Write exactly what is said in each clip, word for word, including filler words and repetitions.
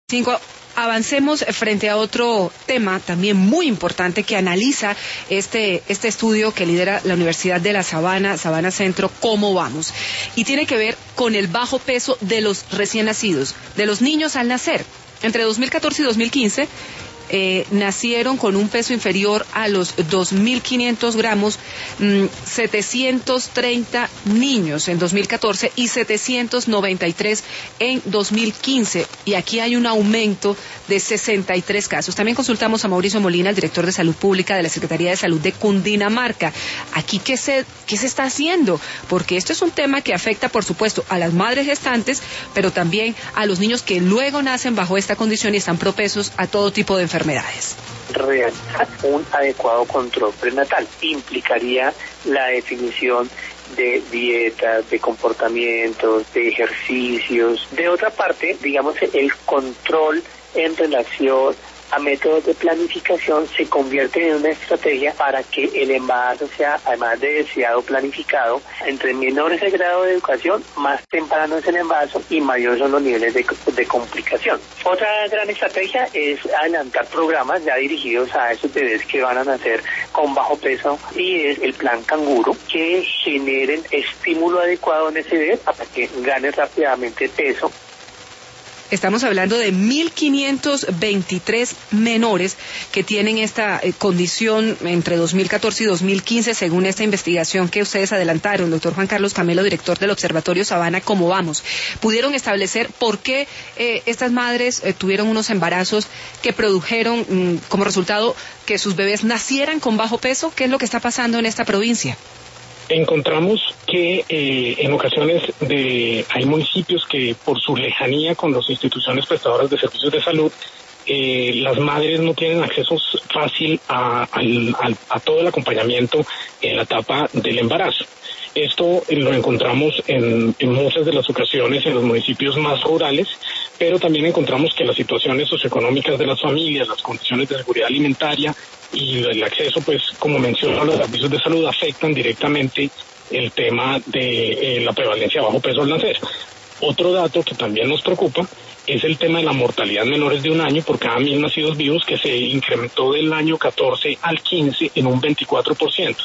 Cinco, avancemos frente a otro tema también muy importante que analiza este, este estudio que lidera la Universidad de La Sabana, Sabana Centro, ¿Cómo vamos? Y tiene que ver con el bajo peso de los recién nacidos, de los niños al nacer. Entre dos mil catorce y dos mil quince eh, nacieron con un peso inferior a los dos mil quinientos gramos, mmm, setecientos treinta niños en dos mil catorce y setecientos noventa y tres en dos mil quince. Y aquí hay un aumento de sesenta y tres casos. También consultamos a Mauricio Molina, el director de Salud Pública de la Secretaría de Salud de Cundinamarca. Aquí, ¿qué se, qué se está haciendo? Porque esto es un tema que afecta, por supuesto, a las madres gestantes, pero también a los niños que luego nacen bajo esta condición y están propensos a todo tipo de enfermedades. Realizar un adecuado control prenatal implicaría la definición de dietas, de comportamientos, de ejercicios. De otra parte, digamos, el control en relación a métodos de planificación se convierte en una estrategia para que el embarazo sea, además de deseado, planificado. Entre menor es el grado de educación, más temprano es el embarazo y mayores son los niveles de, de complicación. Otra gran estrategia es adelantar programas ya dirigidos a esos bebés que van a nacer con bajo peso, y es el plan canguro, que generen estímulo adecuado en ese bebé para que gane rápidamente peso. Estamos hablando de mil quinientos veintitrés menores que tienen esta eh, condición entre dos mil catorce y dos mil quince, según esta investigación que ustedes adelantaron, doctor Juan Carlos Camelo, director del Observatorio Sabana, ¿Cómo vamos? Pudieron establecer por qué eh, estas madres eh, tuvieron unos embarazos que produjeron mm, como resultado que sus bebés nacieran con bajo peso. ¿Qué es lo que está pasando en esta provincia? Encontramos que eh, en ocasiones de, hay municipios que por su lejanía con las instituciones prestadoras de servicios de salud, eh, las madres no tienen acceso fácil a, a, a todo el acompañamiento en la etapa del embarazo. Esto lo encontramos en, en muchas de las ocasiones en los municipios más rurales, pero también encontramos que las situaciones socioeconómicas de las familias, las condiciones de seguridad alimentaria y el acceso, pues, como menciono, a los servicios de salud afectan directamente el tema de eh, la prevalencia de bajo peso al nacer. Otro dato que también nos preocupa es el tema de la mortalidad en menores de un año por cada mil nacidos vivos, que se incrementó del año catorce al quince en un veinticuatro por ciento.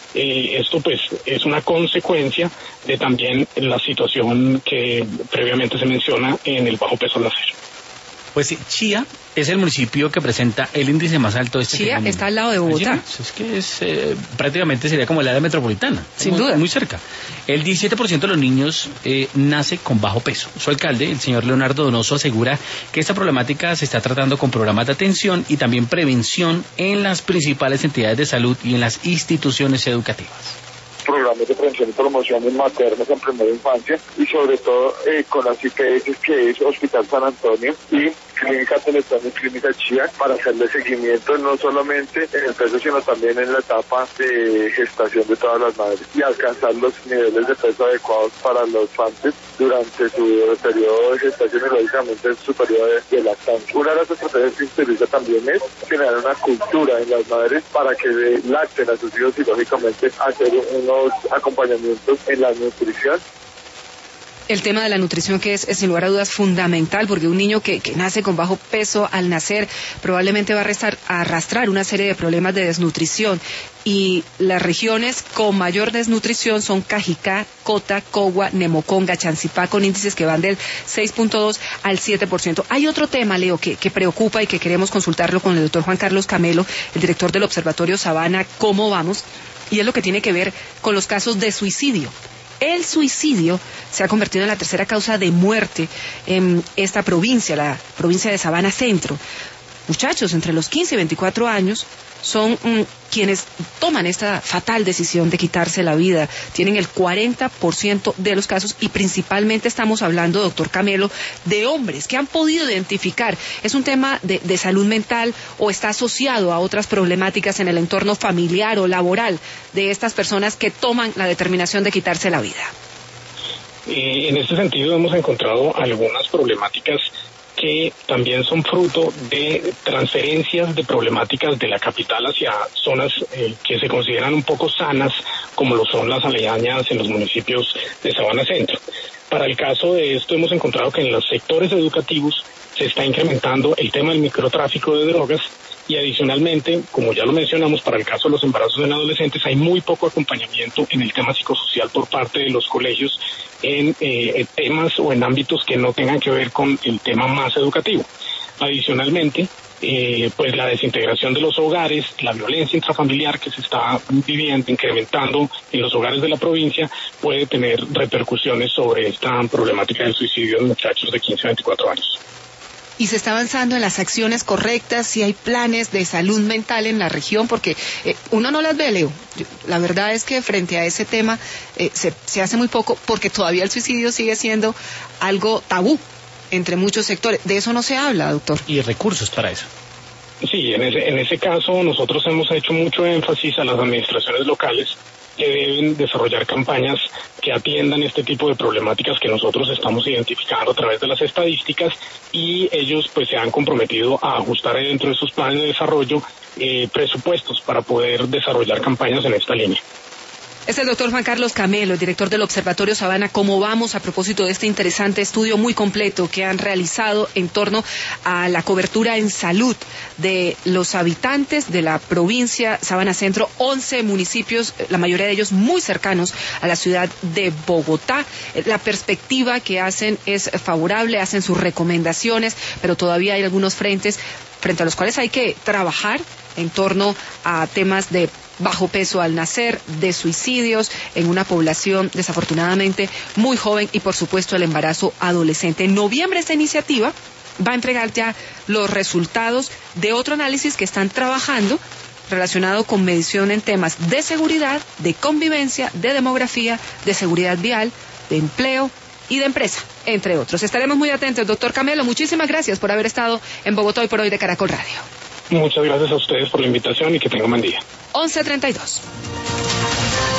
Eh, esto pues es una consecuencia de también la situación que previamente se menciona en el bajo peso al nacer. Pues sí, Chía es el municipio que presenta el índice más alto de este Chía fenómeno. está al lado de Bogotá. Allí, es que es eh, prácticamente sería como el área metropolitana. Sin muy, duda. Muy cerca. El diecisiete por ciento de los niños eh, nace con bajo peso. Su alcalde, el señor Leonardo Donoso, asegura que esta problemática se está tratando con programas de atención y también prevención en las principales entidades de salud y en las instituciones educativas. Programas de prevención y promoción en maternas en primera infancia y sobre todo eh, con las I P S, que es Hospital San Antonio y Clínica Teletón y Clínica Chía, para hacerle seguimiento no solamente en el peso sino también en la etapa de gestación de todas las madres y alcanzar los niveles de peso adecuados para los infantes durante su periodo de gestación y lógicamente su periodo de, de lactancia. Una de las estrategias que se utiliza también es generar una cultura en las madres para que lacten a sus hijos y lógicamente hacer unos acompañamientos en la nutrición. El tema de la nutrición, que es, es sin lugar a dudas fundamental, porque un niño que, que nace con bajo peso al nacer probablemente va a, restar, a arrastrar una serie de problemas de desnutrición. Y las regiones con mayor desnutrición son Cajicá, Cota, Cogua, Nemoconga, Chancipá, con índices que van del seis punto dos al siete por ciento. Hay otro tema, Leo, que, que preocupa y que queremos consultarlo con el doctor Juan Carlos Camelo, el director del Observatorio Sabana, ¿Cómo vamos? Y es lo que tiene que ver con los casos de suicidio. El suicidio se ha convertido en la tercera causa de muerte en esta provincia, la provincia de Sabana Centro. Muchachos entre los quince y veinticuatro años son mm, quienes toman esta fatal decisión de quitarse la vida. Tienen el cuarenta por ciento de los casos y principalmente estamos hablando, doctor Camelo, de hombres que han podido identificar. ¿Es un tema de, de salud mental o está asociado a otras problemáticas en el entorno familiar o laboral de estas personas que toman la determinación de quitarse la vida? Eh, en este sentido hemos encontrado algunas problemáticas que también son fruto de transferencias de problemáticas de la capital hacia zonas eh, que se consideran un poco sanas, como lo son las aledañas en los municipios de Sabana Centro. Para el caso de esto hemos encontrado que en los sectores educativos se está incrementando el tema del microtráfico de drogas y adicionalmente, como ya lo mencionamos, para el caso de los embarazos en adolescentes hay muy poco acompañamiento en el tema psicosocial por parte de los colegios en eh, temas o en ámbitos que no tengan que ver con el tema más educativo. Adicionalmente, Eh, pues la desintegración de los hogares, la violencia intrafamiliar que se está viviendo, incrementando en los hogares de la provincia, puede tener repercusiones sobre esta problemática del suicidio de muchachos de quince a veinticuatro años. ¿Y se está avanzando en las acciones correctas? ¿Si hay planes de salud mental en la región? Porque eh, uno no las ve, Leo. Yo, la verdad es que frente a ese tema eh, se, se hace muy poco, porque todavía el suicidio sigue siendo algo tabú entre muchos sectores. De eso no se habla, doctor. Y recursos para eso. Sí, en ese, en ese caso nosotros hemos hecho mucho énfasis a las administraciones locales que deben desarrollar campañas que atiendan este tipo de problemáticas que nosotros estamos identificando a través de las estadísticas, y ellos pues se han comprometido a ajustar dentro de sus planes de desarrollo eh, presupuestos para poder desarrollar campañas en esta línea. Es el doctor Juan Carlos Camelo, el director del Observatorio Sabana. ¿Cómo vamos a propósito de este interesante estudio muy completo que han realizado en torno a la cobertura en salud de los habitantes de la provincia Sabana Centro? once municipios, la mayoría de ellos muy cercanos a la ciudad de Bogotá. La perspectiva que hacen es favorable, hacen sus recomendaciones, pero todavía hay algunos frentes frente a los cuales hay que trabajar en torno a temas de bajo peso al nacer, de suicidios en una población desafortunadamente muy joven y por supuesto el embarazo adolescente. En noviembre esta iniciativa va a entregar ya los resultados de otro análisis que están trabajando relacionado con medición en temas de seguridad, de convivencia, de demografía, de seguridad vial, de empleo y de empresa, entre otros. Estaremos muy atentos, doctor Camelo. Muchísimas gracias por haber estado en Bogotá Hoy por Hoy de Caracol Radio. Muchas gracias a ustedes por la invitación y que tengan un buen día. once treinta y dos.